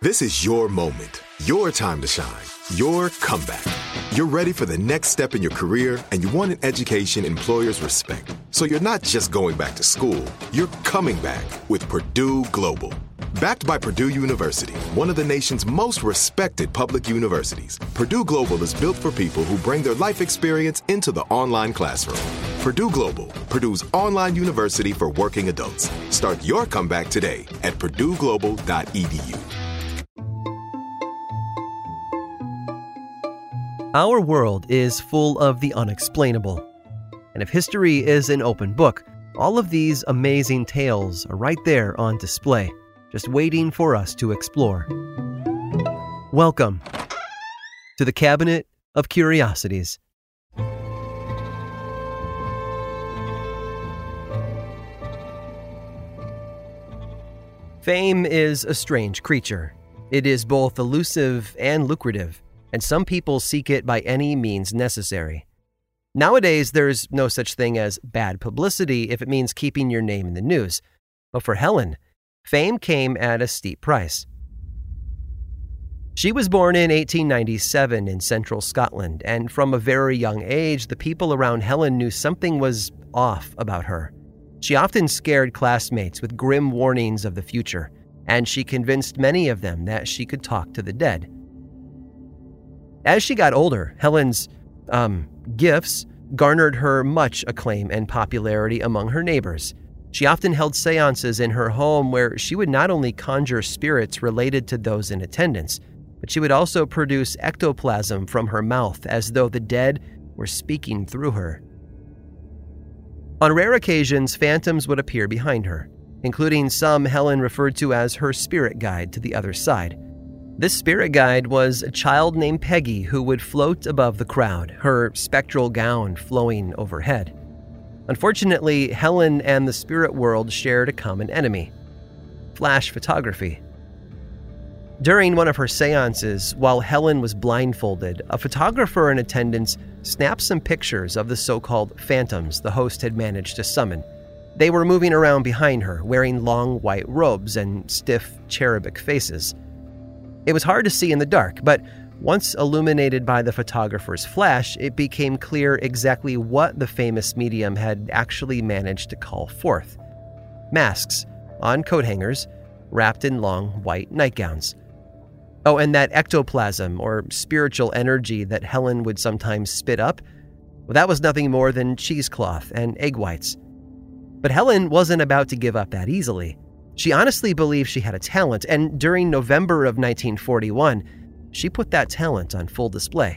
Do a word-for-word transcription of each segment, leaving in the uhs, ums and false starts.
This is your moment, your time to shine, your comeback. You're ready for the next step in your career, and you want an education employers respect. So you're not just going back to school, you're coming back with Purdue Global. Backed by Purdue University, one of the nation's most respected public universities, Purdue Global is built for people who bring their life experience into the online classroom. Purdue Global, Purdue's online university for working adults. Start your comeback today at purdue global dot e d u. Our world is full of the unexplainable. And if history is an open book, all of these amazing tales are right there on display, just waiting for us to explore. Welcome to the Cabinet of Curiosities. Fame is a strange creature. It is both elusive and lucrative, and some people seek it by any means necessary. Nowadays, there's no such thing as bad publicity if it means keeping your name in the news. But for Helen, fame came at a steep price. She was born in eighteen ninety-seven in central Scotland, and from a very young age, the people around Helen knew something was off about her. She often scared classmates with grim warnings of the future, and she convinced many of them that she could talk to the dead. As she got older, Helen's, um, gifts garnered her much acclaim and popularity among her neighbors. She often held seances in her home where she would not only conjure spirits related to those in attendance, but she would also produce ectoplasm from her mouth as though the dead were speaking through her. On rare occasions, phantoms would appear behind her, including some Helen referred to as her spirit guide to the other side. This spirit guide was a child named Peggy who would float above the crowd, her spectral gown flowing overhead. Unfortunately, Helen and the spirit world shared a common enemy: flash photography. During one of her seances, while Helen was blindfolded, a photographer in attendance snapped some pictures of the so-called phantoms the host had managed to summon. They were moving around behind her, wearing long white robes and stiff cherubic faces. It was hard to see in the dark, but once illuminated by the photographer's flash, it became clear exactly what the famous medium had actually managed to call forth. Masks on coat hangers, wrapped in long white nightgowns. Oh, and that ectoplasm, or spiritual energy that Helen would sometimes spit up, well, that was nothing more than cheesecloth and egg whites. But Helen wasn't about to give up that easily. She honestly believed she had a talent, and during November of nineteen forty-one, she put that talent on full display.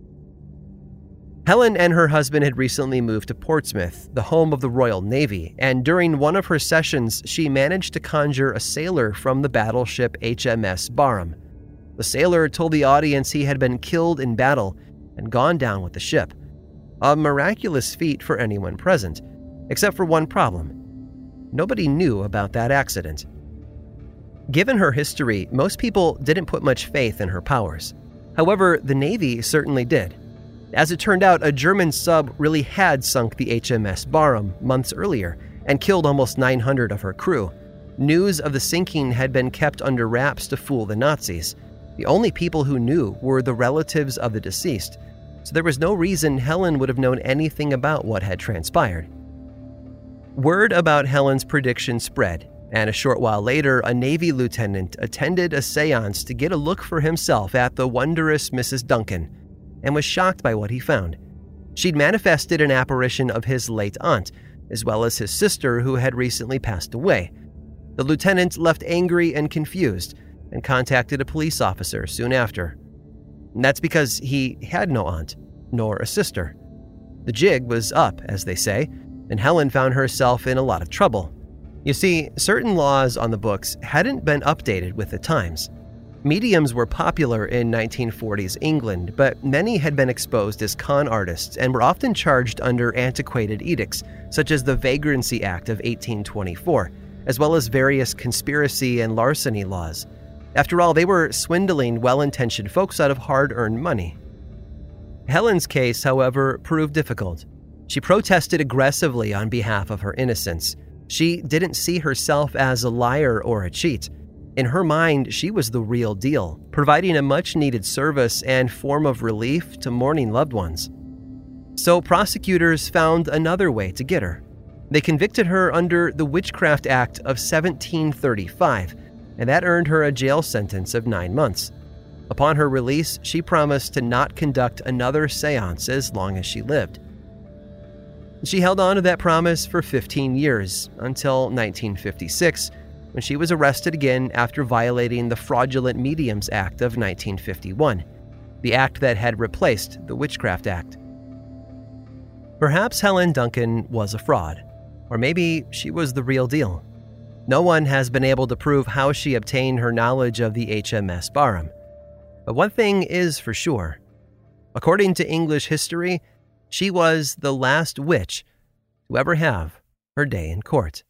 Helen and her husband had recently moved to Portsmouth, the home of the Royal Navy, and during one of her sessions, she managed to conjure a sailor from the battleship H M S Barham. The sailor told the audience he had been killed in battle and gone down with the ship. A miraculous feat for anyone present, except for one problem. Nobody knew about that accident. Given her history, most people didn't put much faith in her powers. However, the Navy certainly did. As it turned out, a German sub really had sunk the H M S Barham months earlier and killed almost nine hundred of her crew. News of the sinking had been kept under wraps to fool the Nazis. The only people who knew were the relatives of the deceased, so there was no reason Helen would have known anything about what had transpired. Word about Helen's prediction spread, and a short while later, a Navy lieutenant attended a seance to get a look for himself at the wondrous Missus Duncan, and was shocked by what he found. She'd manifested an apparition of his late aunt, as well as his sister who had recently passed away. The lieutenant left angry and confused, and contacted a police officer soon after. And that's because he had no aunt, nor a sister. The jig was up, as they say, and Helen found herself in a lot of trouble. You see, certain laws on the books hadn't been updated with the times. Mediums were popular in nineteen forties England, but many had been exposed as con artists and were often charged under antiquated edicts, such as the Vagrancy Act of eighteen twenty-four, as well as various conspiracy and larceny laws. After all, they were swindling well-intentioned folks out of hard-earned money. Helen's case, however, proved difficult. She protested aggressively on behalf of her innocence. She didn't see herself as a liar or a cheat. In her mind, she was the real deal, providing a much-needed service and form of relief to mourning loved ones. So prosecutors found another way to get her. They convicted her under the Witchcraft Act of seventeen thirty-five, and that earned her a jail sentence of nine months. Upon her release, she promised to not conduct another seance as long as she lived. She held on to that promise for fifteen years, until nineteen fifty-six, when she was arrested again after violating the Fraudulent Mediums Act of nineteen fifty-one, the act that had replaced the Witchcraft Act. Perhaps Helen Duncan was a fraud, or maybe she was the real deal. No one has been able to prove how she obtained her knowledge of the H M S Barham. But one thing is for sure. According to English history, she was the last witch to ever have her day in court.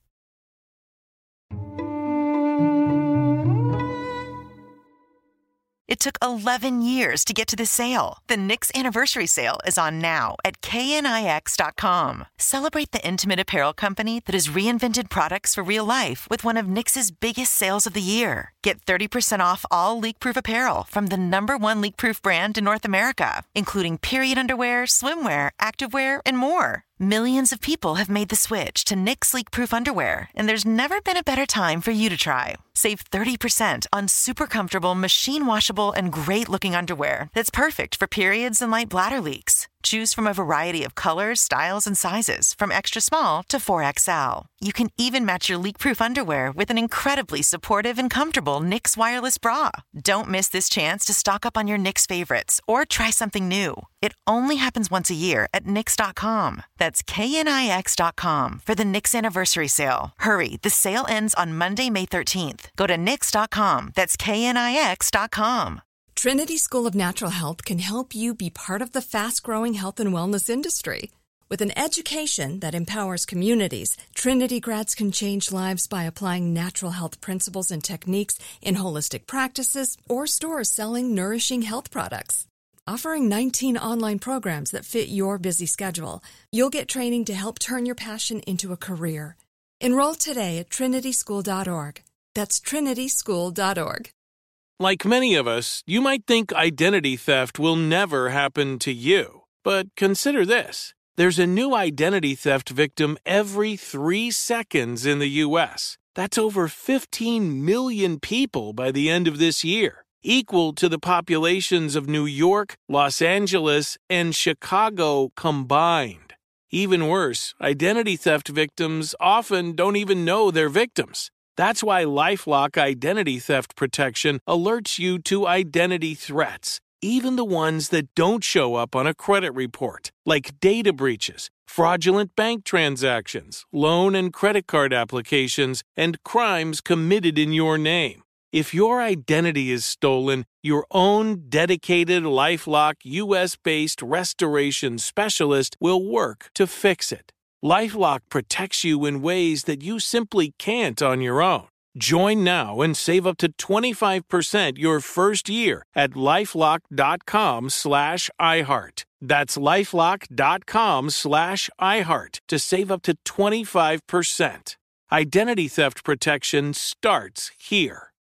It took eleven years to get to this sale. The Knix Anniversary Sale is on now at K N I X dot com. Celebrate the intimate apparel company that has reinvented products for real life with one of Knix's biggest sales of the year. Get thirty percent off all leak-proof apparel from the number one leak-proof brand in North America, including period underwear, swimwear, activewear, and more. Millions of people have made the switch to Knix leak-proof underwear, and there's never been a better time for you to try. Save thirty percent on super comfortable, machine-washable, and great-looking underwear that's perfect for periods and light bladder leaks. Choose from a variety of colors, styles, and sizes, from extra small to four X L. You can even match your leak-proof underwear with an incredibly supportive and comfortable Knix wireless bra. Don't miss this chance to stock up on your Knix favorites or try something new. It only happens once a year at Knix dot com. That's K N I X dot com for the Knix Anniversary Sale. Hurry, the sale ends on Monday, May thirteenth. Go to Knix dot com. That's K N I X dot com. Trinity School of Natural Health can help you be part of the fast-growing health and wellness industry. With an education that empowers communities, Trinity grads can change lives by applying natural health principles and techniques in holistic practices or stores selling nourishing health products. Offering nineteen online programs that fit your busy schedule, you'll get training to help turn your passion into a career. Enroll today at trinity school dot org. That's trinity school dot org. Like many of us, you might think identity theft will never happen to you. But consider this. There's a new identity theft victim every three seconds in the U S. That's over fifteen million people by the end of this year, equal to the populations of New York, Los Angeles, and Chicago combined. Even worse, identity theft victims often don't even know they're victims. That's why LifeLock Identity Theft Protection alerts you to identity threats, even the ones that don't show up on a credit report, like data breaches, fraudulent bank transactions, loan and credit card applications, and crimes committed in your name. If your identity is stolen, your own dedicated LifeLock U S-based restoration specialist will work to fix it. LifeLock protects you in ways that you simply can't on your own. Join now and save up to twenty-five percent your first year at lifelock dot com slash iHeart. That's lifelock dot com slash iHeart to save up to twenty-five percent. Identity theft protection starts here.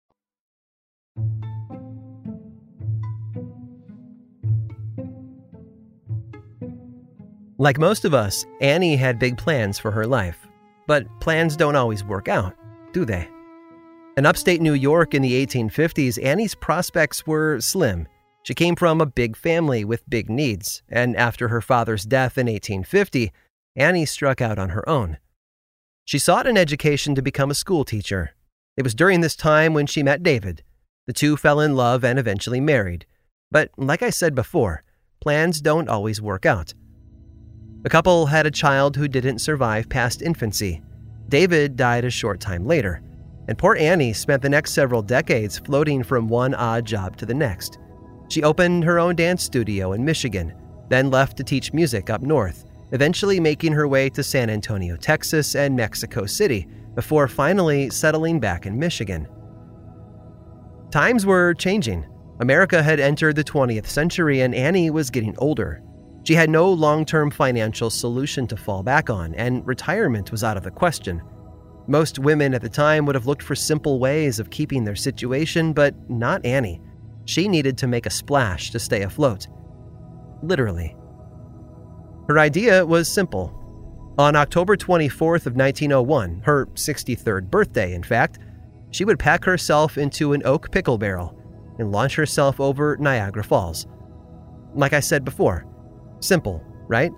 Like most of us, Annie had big plans for her life. But plans don't always work out, do they? In upstate New York in the eighteen fifties, Annie's prospects were slim. She came from a big family with big needs, and after her father's death in eighteen fifty, Annie struck out on her own. She sought an education to become a school teacher. It was during this time when she met David. The two fell in love and eventually married. But like I said before, plans don't always work out. The couple had a child who didn't survive past infancy. David died a short time later, and poor Annie spent the next several decades floating from one odd job to the next. She opened her own dance studio in Michigan, then left to teach music up north, eventually making her way to San Antonio, Texas, and Mexico City, before finally settling back in Michigan. Times were changing. America had entered the twentieth century, and Annie was getting older. She had no long-term financial solution to fall back on, and retirement was out of the question. Most women at the time would have looked for simple ways of keeping their situation, but not Annie. She needed to make a splash to stay afloat. Literally. Her idea was simple. On October twenty-fourth of nineteen oh one, her sixty-third birthday, in fact, she would pack herself into an oak pickle barrel and launch herself over Niagara Falls. Like I said before, simple, right?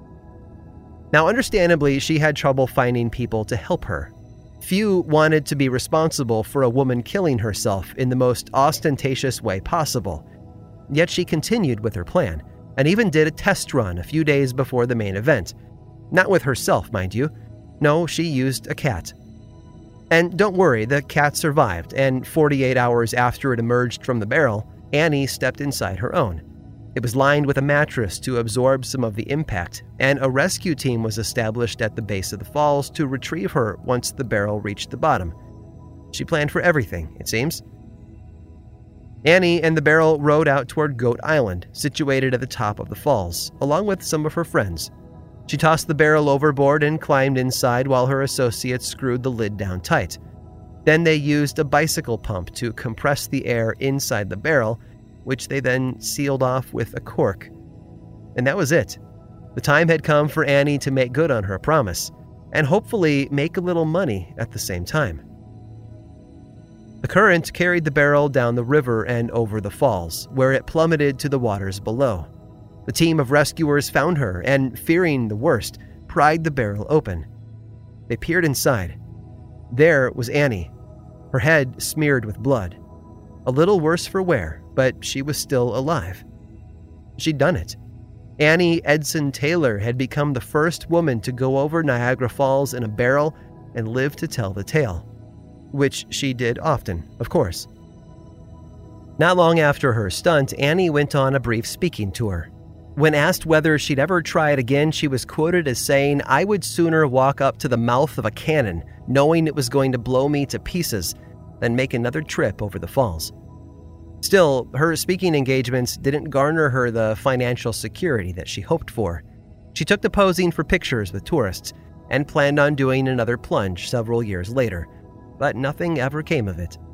Now, understandably, she had trouble finding people to help her. Few wanted to be responsible for a woman killing herself in the most ostentatious way possible. Yet she continued with her plan, and even did a test run a few days before the main event. Not with herself, mind you. No, she used a cat. And don't worry, the cat survived, and forty-eight hours after it emerged from the barrel, Annie stepped inside her own. It was lined with a mattress to absorb some of the impact, and a rescue team was established at the base of the falls to retrieve her once the barrel reached the bottom. She planned for everything, it seems. Annie and the barrel rowed out toward Goat Island, situated at the top of the falls, along with some of her friends. She tossed the barrel overboard and climbed inside while her associates screwed the lid down tight. Then they used a bicycle pump to compress the air inside the barrel, which they then sealed off with a cork. And that was it. The time had come for Annie to make good on her promise, and hopefully make a little money at the same time. The current carried the barrel down the river and over the falls, where it plummeted to the waters below. The team of rescuers found her and, fearing the worst, pried the barrel open. They peered inside. There was Annie, her head smeared with blood. A little worse for wear, but she was still alive. She'd done it. Annie Edson Taylor had become the first woman to go over Niagara Falls in a barrel and live to tell the tale. Which she did often, of course. Not long after her stunt, Annie went on a brief speaking tour. When asked whether she'd ever try it again, she was quoted as saying, "I would sooner walk up to the mouth of a cannon, knowing it was going to blow me to pieces, than make another trip over the falls." Still, her speaking engagements didn't garner her the financial security that she hoped for. She took to posing for pictures with tourists and planned on doing another plunge several years later, but nothing ever came of it.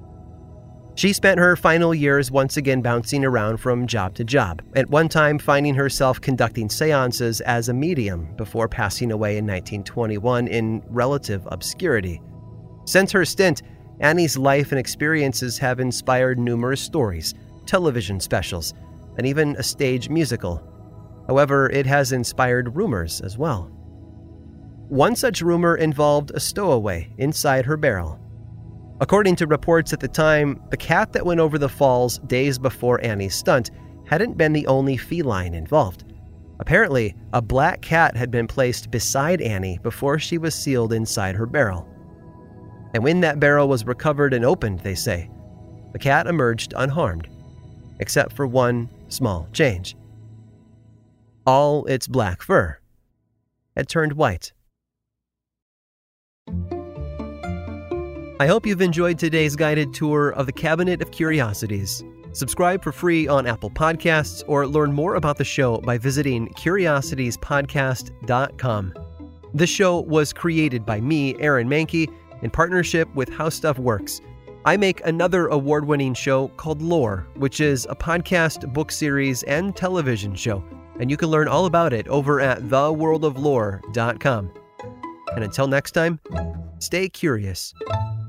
She spent her final years once again bouncing around from job to job, at one time finding herself conducting seances as a medium before passing away in nineteen twenty-one in relative obscurity. Since her stint, Annie's life and experiences have inspired numerous stories, television specials, and even a stage musical. However, it has inspired rumors as well. One such rumor involved a stowaway inside her barrel. According to reports at the time, the cat that went over the falls days before Annie's stunt hadn't been the only feline involved. Apparently, a black cat had been placed beside Annie before she was sealed inside her barrel. And when that barrel was recovered and opened, they say, the cat emerged unharmed, except for one small change. All its black fur had turned white. I hope you've enjoyed today's guided tour of the Cabinet of Curiosities. Subscribe for free on Apple Podcasts or learn more about the show by visiting curiosities podcast dot com. This show was created by me, Aaron Mahnke, in partnership with How Stuff Works. I make another award-winning show called Lore, which is a podcast, book series, and television show, and you can learn all about it over at the world of lore dot com. And until next time, stay curious.